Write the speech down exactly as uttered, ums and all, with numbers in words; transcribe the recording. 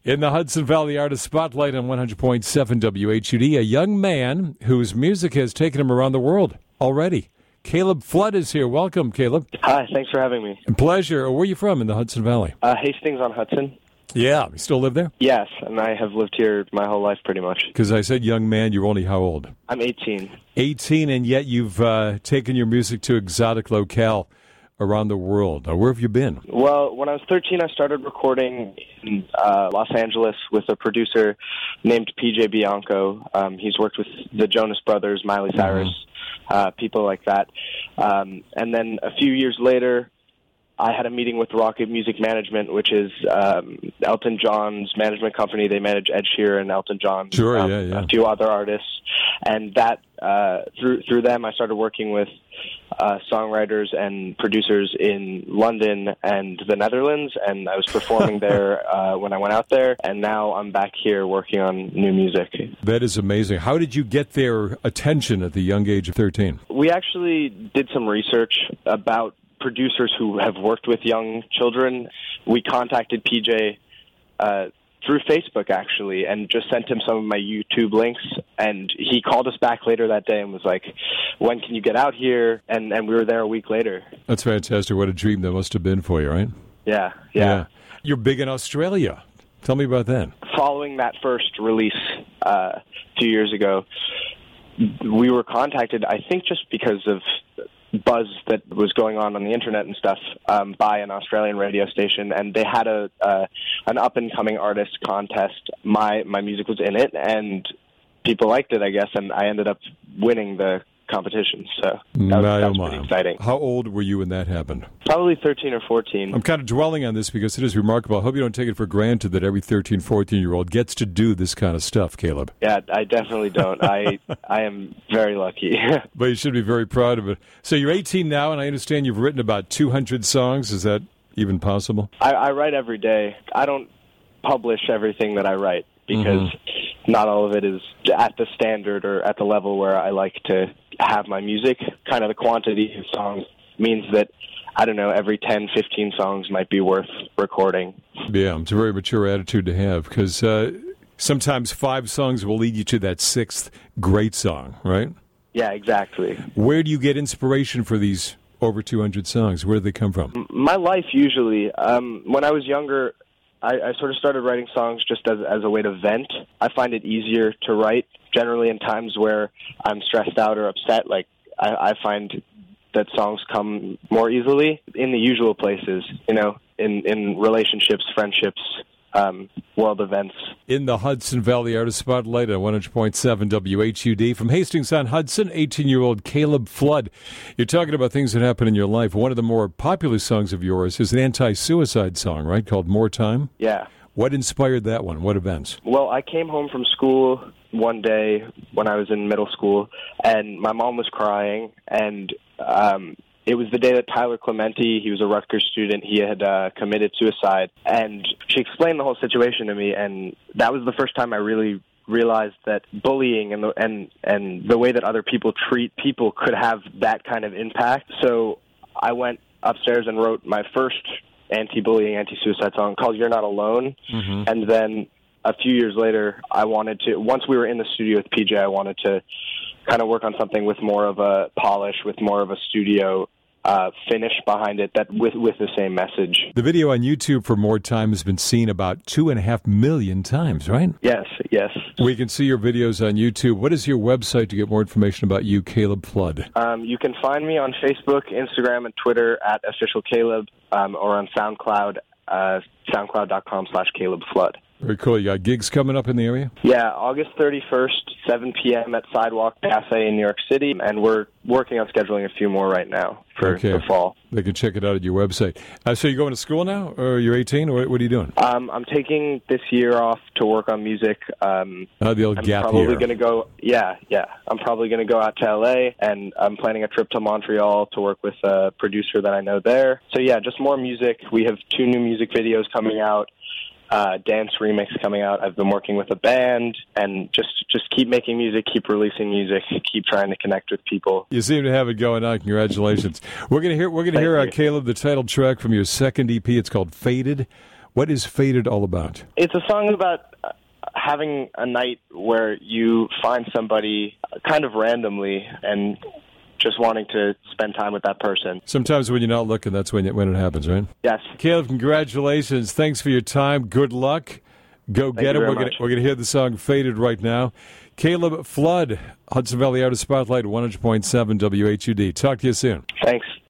In the Hudson Valley Artist Spotlight on one hundred point seven W H U D, a young man whose music has taken him around the world already. Caleb Flood is here. Welcome, Caleb. Hi, thanks for having me. Pleasure. Where are you from in the Hudson Valley? Uh, Hastings on Hudson. Yeah. You still live there? Yes, and I have lived here my whole life pretty much. Because I said young man, you're only how old? I'm eighteen. eighteen, and yet you've uh, taken your music to exotic locale around the world. Uh, where have you been? Well, when I was thirteen, I started recording in uh, Los Angeles with a producer named P J Bianco. Um, he's worked with the Jonas Brothers, Miley Cyrus, mm-hmm. uh, people like that. Um, and then a few years later, I had a meeting with Rocket Music Management, which is um, Elton John's management company. They manage Ed Sheeran, Elton John, sure, um, yeah, yeah. a few other artists. And that uh, through through them, I started working with uh, songwriters and producers in London and the Netherlands. And I was performing there uh, when I went out there. And now I'm back here working on new music. That is amazing. How did you get their attention at the young age of thirteen? We actually did some research about producers who have worked with young children. We contacted P J uh, through Facebook, actually, and just sent him some of my YouTube links. And he called us back later that day and was like, when can you get out here? And and we were there a week later. That's fantastic. What a dream that must have been for you, right? Yeah, yeah. yeah. You're big in Australia. Tell me about that. Following that first release uh, two years ago, we were contacted, I think just because of buzz that was going on on the internet and stuff um, by an Australian radio station, and they had a uh, an up and coming artist contest. My my music was in it, and people liked it, I guess, and I ended up winning the competition. So that was, that was pretty exciting. How old were you when that happened? Probably thirteen or fourteen. I'm kind of dwelling on this because it is remarkable. I hope you don't take it for granted that every thirteen, fourteen-year-old gets to do this kind of stuff, Caleb. Yeah, I definitely don't. I I am very lucky. But you should be very proud of it. So you're eighteen now, and I understand you've written about two hundred songs. Is that even possible? I, I write every day. I don't publish everything that I write because mm-hmm. not all of it is at the standard or at the level where I like to have my music. Kind of the quantity of songs means that, I don't know, every ten, fifteen songs might be worth recording. Yeah, it's a very mature attitude to have because uh, sometimes five songs will lead you to that sixth great song, right? Yeah, exactly. Where do you get inspiration for these over two hundred songs? Where do they come from? My life, usually. Um, when I was younger, I, I sort of started writing songs just as, as a way to vent. I find it easier to write generally in times where I'm stressed out or upset. Like, I, I find that songs come more easily in the usual places, you know, in, in relationships, friendships, um, world events. In the Hudson Valley Artist Spotlight on one hundred point seven W H U D from Hastings on Hudson, eighteen-year-old Caleb Flood. You're talking about things that happen in your life. One of the more popular songs of yours is an anti-suicide song, right, called More Time? Yeah. What inspired that one? What events? Well, I came home from school one day when I was in middle school, and my mom was crying, and um, it was the day that Tyler Clementi, he was a Rutgers student, he had uh, committed suicide, and she explained the whole situation to me, and that was the first time I really realized that bullying and the, and, and the way that other people treat people could have that kind of impact. So I went upstairs and wrote my first anti-bullying, anti-suicide song called You're Not Alone, mm-hmm. and then a few years later, I wanted to, once we were in the studio with P J, I wanted to kind of work on something with more of a polish, with more of a studio uh, finish behind it, that with with the same message. The video on YouTube for More Time has been seen about two and a half million times, right? Yes, yes. We can see your videos on YouTube. What is your website to get more information about you, Caleb Flood? Um, you can find me on Facebook, Instagram, and Twitter at Official Caleb, um, or on SoundCloud, uh, soundcloud.com slash Caleb Flood. Very cool. You got gigs coming up in the area? Yeah, August thirty-first, seven p.m. at Sidewalk Cafe in New York City, and we're working on scheduling a few more right now for okay. the fall. They can check it out at your website. Uh, so you're going to school now, or you're eighteen, or what are you doing? Um, I'm taking this year off to work on music. Um, uh, the old I'm gap probably year. Gonna go, yeah, yeah. I'm probably going to go out to L A, and I'm planning a trip to Montreal to work with a producer that I know there. So yeah, just more music. We have two new music videos coming out. Uh, dance remix coming out. I've been working with a band, and just just keep making music, keep releasing music, keep trying to connect with people. You seem to have it going on. Congratulations. We're gonna hear we're gonna Thank hear uh, you. Caleb, the title track from your second E P. It's called Faded. What is Faded all about? It's a song about having a night where you find somebody kind of randomly and just wanting to spend time with that person. Sometimes when you're not looking, that's when it, when it happens, right? Yes. Caleb, congratulations. Thanks for your time. Good luck. Go Thank get you it. very We're going much. we're going to hear the song Faded right now. Caleb Flood, Hudson Valley Artist Spotlight, one hundred point seven W H U D. Talk to you soon. Thanks.